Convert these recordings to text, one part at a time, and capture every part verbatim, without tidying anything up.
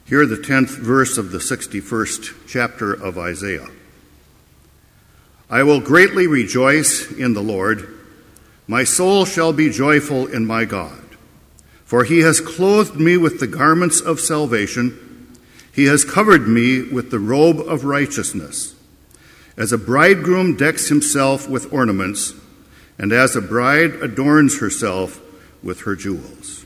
Hear the tenth verse of the sixty-first chapter of Isaiah. I will greatly rejoice in the Lord. My soul shall be joyful in my God. For he has clothed me with the garments of salvation. He has covered me with the robe of righteousness. As a bridegroom decks himself with ornaments, and as a bride adorns herself with her jewels.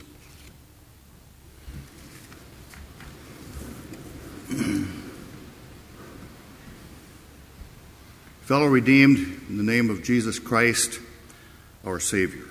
Fellow redeemed, in the name of Jesus Christ, our Savior.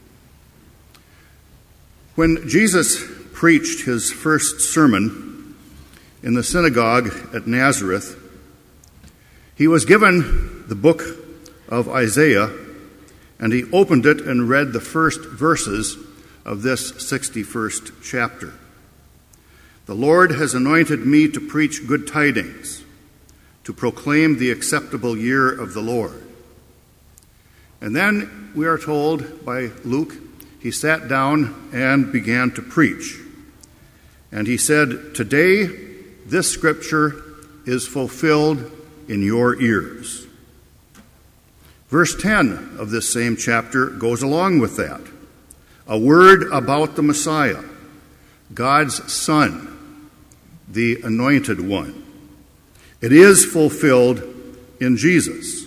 When Jesus preached his first sermon in the synagogue at Nazareth, he was given the book of Isaiah, and he opened it and read the first verses of this sixty-first chapter. The Lord has anointed me to preach good tidings, to proclaim the acceptable year of the Lord. And then we are told by Luke, he sat down and began to preach. And he said, "Today this scripture is fulfilled in your ears." Verse ten of this same chapter goes along with that. A word about the Messiah, God's Son, the Anointed One. It is fulfilled in Jesus.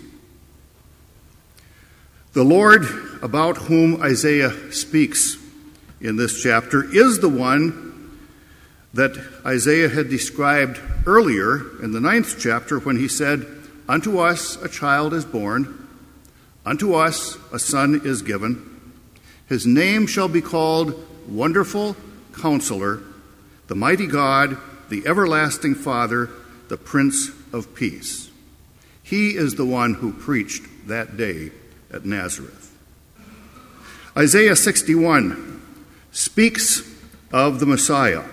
The Lord about whom Isaiah speaks in this chapter is the one that Isaiah had described earlier in the ninth chapter when he said, "Unto us a child is born, unto us a son is given. His name shall be called Wonderful Counselor, the Mighty God, the Everlasting Father, the Prince of Peace." He is the one who preached that day at Nazareth. Isaiah sixty-one speaks of the Messiah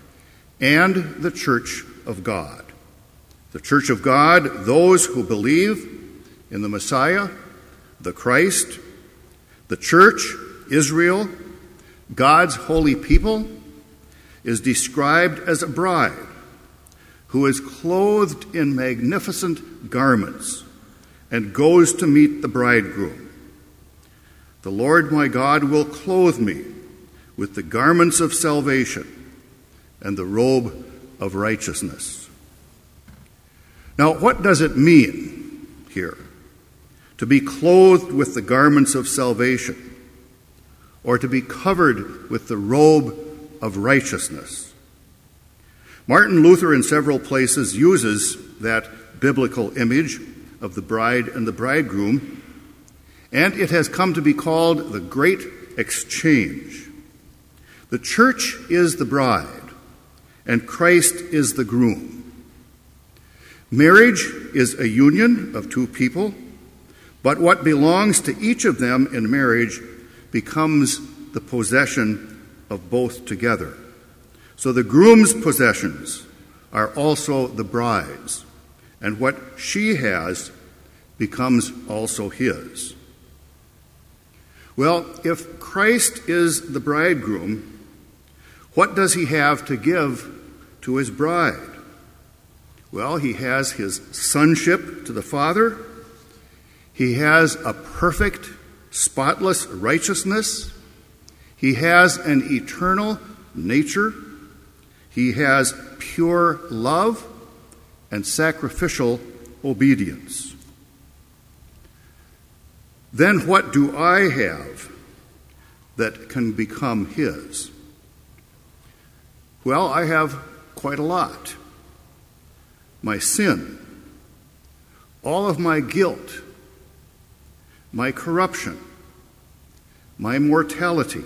and the church of God. The church of God, those who believe in the Messiah, the Christ, the church, Israel, God's holy people, is described as a bride who is clothed in magnificent garments and goes to meet the bridegroom. The Lord my God will clothe me with the garments of salvation and the robe of righteousness. Now, what does it mean here to be clothed with the garments of salvation, or to be covered with the robe of righteousness? Martin Luther in several places uses that biblical image of the bride and the bridegroom, and it has come to be called the Great Exchange. The church is the bride, and Christ is the groom. Marriage is a union of two people, but what belongs to each of them in marriage becomes the possession of both together. So the groom's possessions are also the bride's, and what she has becomes also his. Well, if Christ is the bridegroom, what does he have to give to his bride? Well, he has his sonship to the Father. He has a perfect, spotless righteousness. He has an eternal nature. He has pure love and sacrificial obedience. Then what do I have that can become his? Well, I have quite a lot. My sin, all of my guilt, my corruption, my mortality.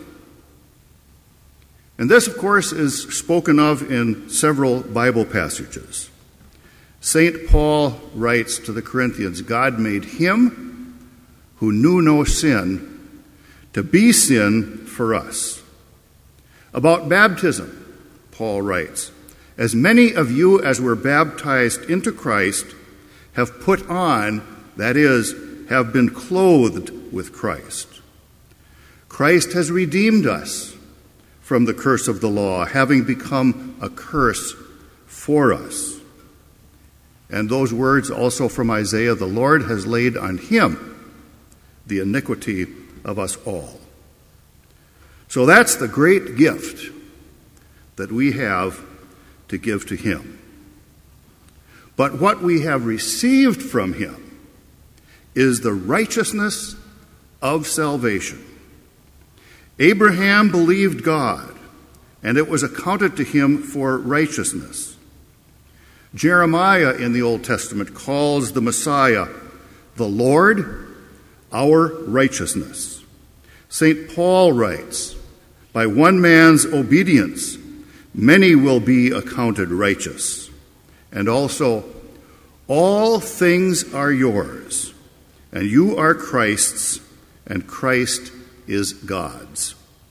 And this, of course, is spoken of in several Bible passages. Saint Paul writes to the Corinthians, God made him who knew no sin to be sin for us. About baptism, Paul writes, as many of you as were baptized into Christ have put on, that is, have been clothed with Christ. Christ has redeemed us from the curse of the law, having become a curse for us. And those words also from Isaiah, the Lord has laid on him the iniquity of us all. So that's the great gift that we have to give to him. But what we have received from him is the righteousness of salvation. Abraham believed God, and it was accounted to him for righteousness. Jeremiah in the Old Testament calls the Messiah the Lord, our righteousness. Saint Paul writes, by one man's obedience, many will be accounted righteous. And also, all things are yours, and you are Christ's, and Christ is God's.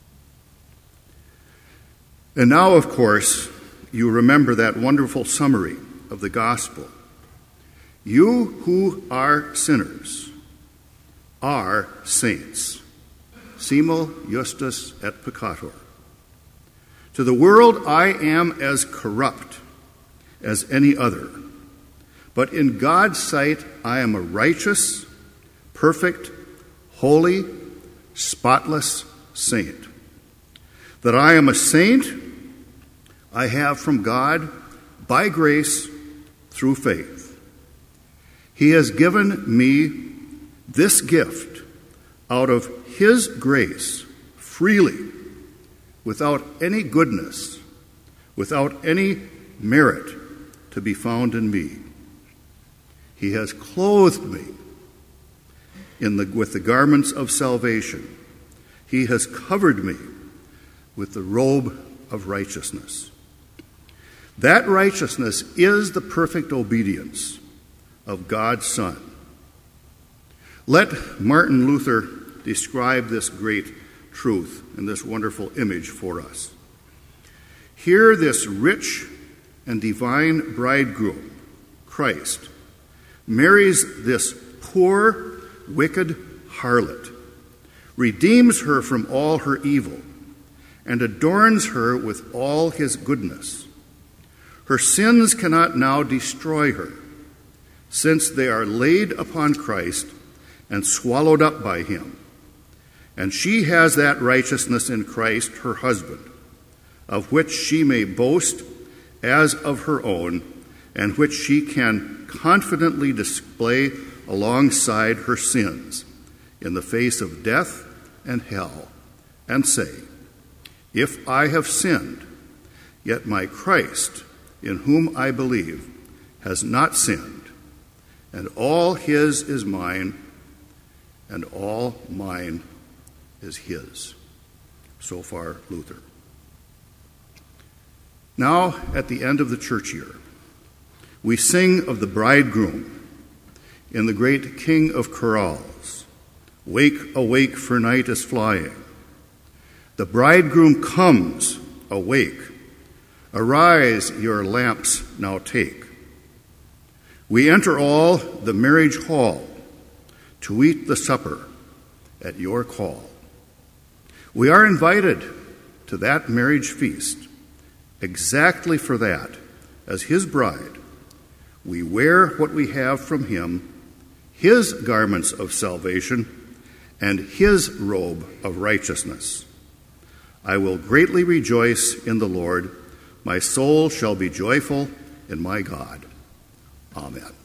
And now, of course, you remember that wonderful summary of the gospel. You who are sinners are saints. Simul justus et peccator. To the world I am as corrupt as any other, but in God's sight I am a righteous, perfect, holy, spotless saint. That I am a saint, I have from God by grace through faith. He has given me this gift out of his grace freely, without any goodness, without any merit to be found in me. He has clothed me in the, with the garments of salvation. He has covered me with the robe of righteousness. That righteousness is the perfect obedience of God's Son. Let Martin Luther describe this great truth and this wonderful image for us. Here, this rich and divine bridegroom, Christ, marries this poor, wicked harlot, redeems her from all her evil, and adorns her with all his goodness. Her sins cannot now destroy her, since they are laid upon Christ and swallowed up by him. And she has that righteousness in Christ, her husband, of which she may boast as of her own, and which she can confidently display alongside her sins in the face of death and hell, and say, if I have sinned, yet my Christ, in whom I believe, has not sinned, and all his is mine, and all mine is his. So far, Luther. Now, at the end of the church year, we sing of the bridegroom in the great King of Chorales. Wake, awake, for night is flying. The bridegroom comes, awake. Arise, your lamps now take. We enter all the marriage hall to eat the supper at your call. We are invited to that marriage feast. Exactly for that, as his bride, we wear what we have from him, his garments of salvation, and his robe of righteousness. I will greatly rejoice in the Lord. My soul shall be joyful in my God. Amen.